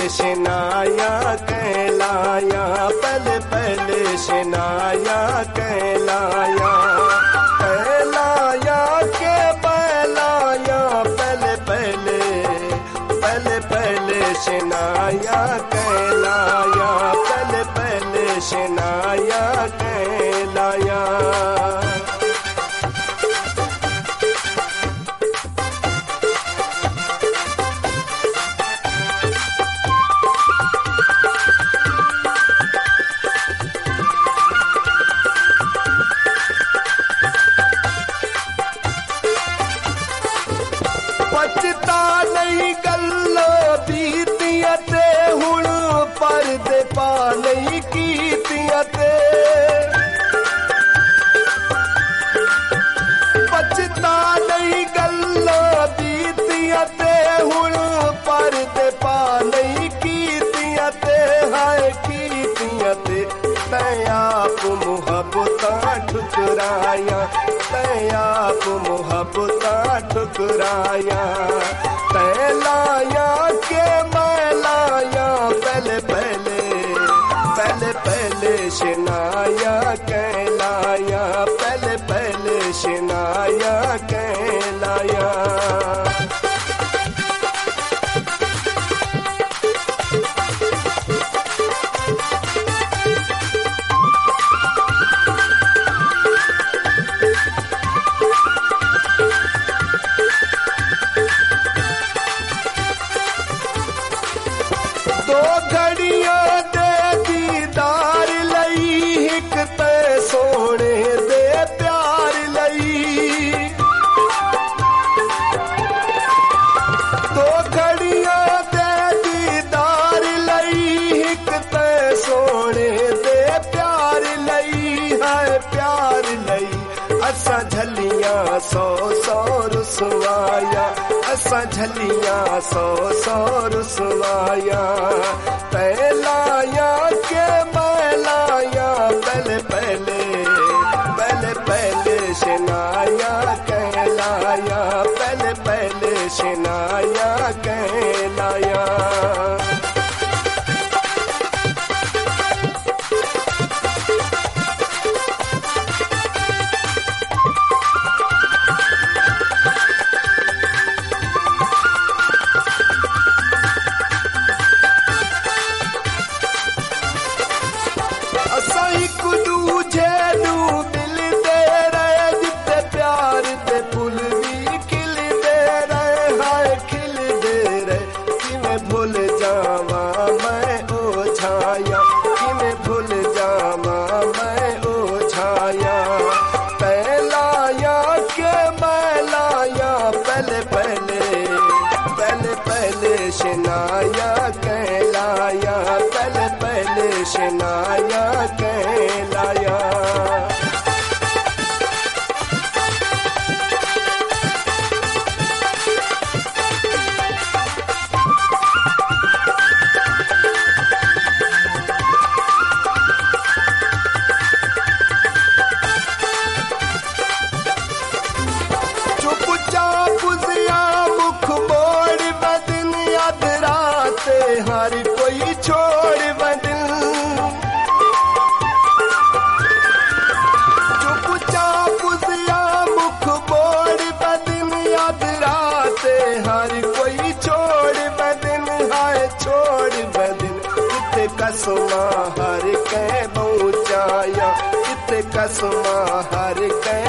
शनाया कहलाया, पहले पहले शनाया कहलाया, कहलाया के बहलाया, पहले पहले पहले पहले शनाया कहलाया, पहले पहले शनाया कहलाया। पचता नहीं गल्लो बीतियां ते हुण परदे पा नहीं कीतियां ते, पचता नहीं गल्लो बीतियां ते हुण परदे पा नहीं कीतियां ते, हाय कीतियां ते तैं आप मुहब्बतां ठुकराया, तैं आप मुहब्बतां ठुकराया, तैं लाया के मैं लाया, पहले पहले पहले पहले शनाया कहलाया, पहले पहले शनाया कहलाया। दो घड़ियां दे दीदार लई, हिक ते सोने दे प्यार लई, दो घड़ियां दे दीदार लई, हिक ते सोने दे प्यार लई, है प्यार लई, असां झलियां सौ सौ रुसवाया, असां झलियां सौ सौ रुसवाया, तैं लाया के मैं लाया, पहले पहले पहले पहले शनाया कहलाया, पहले पहले शनाया कहलाया। असां एक दूजे नूं मिलदे रहे, जिते प्यार दे फुल भी खिलदे रहे, हाय खिलदे रहे, किवें भुल जावां मैं ओ छाया, किवें भुल जावां मैं ओ छाया, तैं लाया के मैं लाया, पहले पहले पहले पहले शनाया कहलाया, पहले पहले शनाया कहलाया। चुपचाप जिया मुख मोड़ बदन, याद राते हर कोई छोड़ बदन, चुपचाप जिया मुख मोड़ बदन, याद राते हर कोई छोड़ बदन, हाय छोड़ बदन, किते कसमा हर कै पहुंचाया, किते कसमा हर कै